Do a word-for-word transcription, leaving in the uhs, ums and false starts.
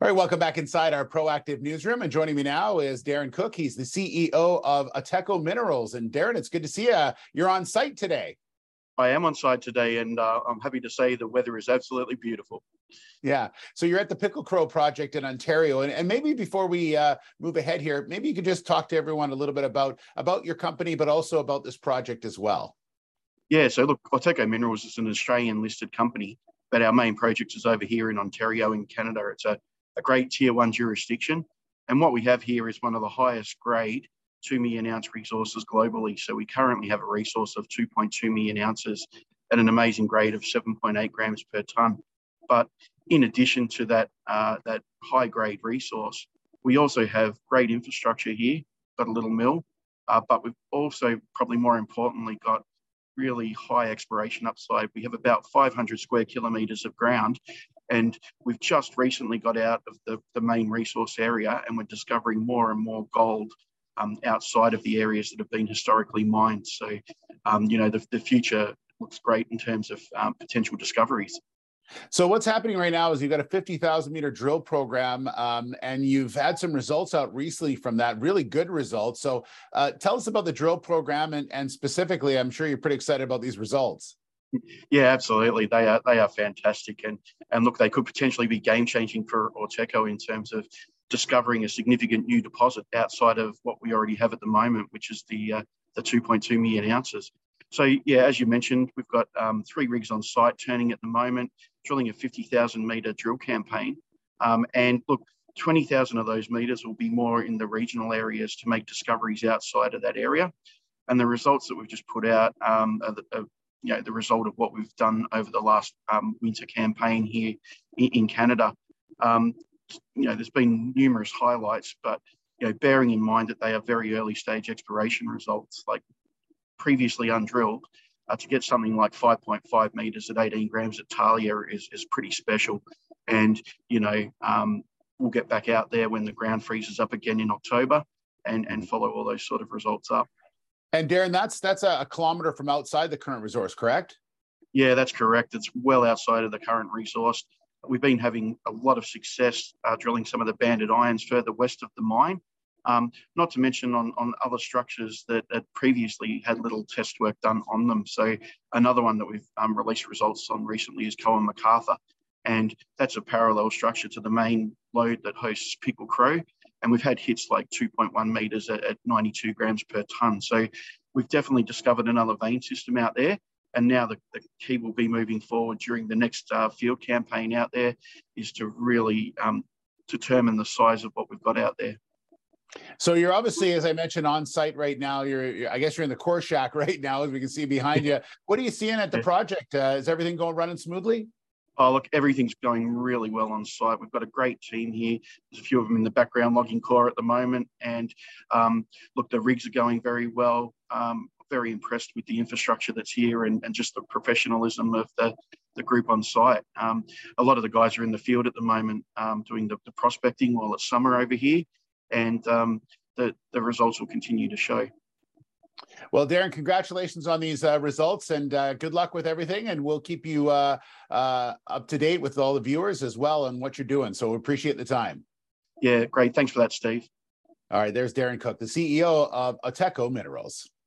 All right, welcome back inside our proactive newsroom. And joining me now is Darren Cook. He's the C E O of Ateco Minerals. And Darren, it's good to see you. You're on site today. I am on site today, and uh, I'm happy to say the weather is absolutely beautiful. Yeah. So you're at the Pickle Crow project in Ontario. And, and maybe before we uh, move ahead here, maybe you could just talk to everyone a little bit about, about your company, but also about this project as well. Yeah, so look, Ateco Minerals is an Australian listed company, but our main project is over here in Ontario in Canada. It's a, a great tier one jurisdiction. And what we have here is one of the highest grade two million ounce resources globally. So we currently have a resource of two point two million ounces at an amazing grade of seven point eight grams per tonne. But in addition to that, uh, that high grade resource, we also have great infrastructure here, got a little mill, uh, but we've also probably more importantly got really high exploration upside. We have about five hundred square kilometres of ground, and we've just recently got out of the, the main resource area, and we're discovering more and more gold um, outside of the areas that have been historically mined. So, um, you know, the, the future looks great in terms of um, potential discoveries. So what's happening right now is you've got a fifty thousand meter drill program, um, and you've had some results out recently from that, really good results. So uh, tell us about the drill program, and, and specifically, I'm sure you're pretty excited about these results. Yeah, absolutely. They are they are fantastic, and and look, they could potentially be game changing for Ateco in terms of discovering a significant new deposit outside of what we already have at the moment, which is the uh, the two point two million ounces. So yeah, as you mentioned, we've got um, three rigs on site turning at the moment, drilling a fifty thousand metre drill campaign. Um, and look, twenty thousand of those metres will be more in the regional areas to make discoveries outside of that area. And the results that we've just put out um, are, the, are you know, the result of what we've done over the last um, winter campaign here in, in Canada. Um, you know, there's been numerous highlights, but you know, bearing in mind that they are very early stage exploration results, like previously undrilled, uh, to get something like five point five metres at eighteen grams at Talia is, is pretty special. And, you know, um, we'll get back out there when the ground freezes up again in October and, and follow all those sort of results up. And Darren, that's that's a, a kilometre from outside the current resource, correct? Yeah, that's correct. It's well outside of the current resource. We've been having a lot of success uh, drilling some of the banded irons further west of the mine. Um, not to mention on, on other structures that, that previously had little test work done on them. So another one that we've um, released results on recently is Cohen MacArthur. And that's a parallel structure to the main lode that hosts Pickle Crow. And we've had hits like two point one metres at, at ninety-two grams per tonne. So we've definitely discovered another vein system out there. And now the, the key will be moving forward during the next uh, field campaign out there is to really um, determine the size of what we've got out there. So you're obviously, as I mentioned, on site right now. You're, you're I guess you're in the core shack right now, as we can see behind you. What are you seeing at the project? Uh, is everything going running smoothly? Oh, look, everything's going really well on site. We've got a great team here. There's a few of them in the background logging core at the moment. And um, look, the rigs are going very well. Um, very impressed with the infrastructure that's here and, and just the professionalism of the, the group on site. Um, a lot of the guys are in the field at the moment um, doing the, the prospecting while it's summer over here. And um, the, the results will continue to show. Well, Darren, congratulations on these uh, results, and uh, good luck with everything. And we'll keep you uh, uh, up to date with all the viewers as well on what you're doing. So we appreciate the time. Yeah, great. Thanks for that, Steve. All right, there's Darren Cook, the C E O of Ateco Minerals.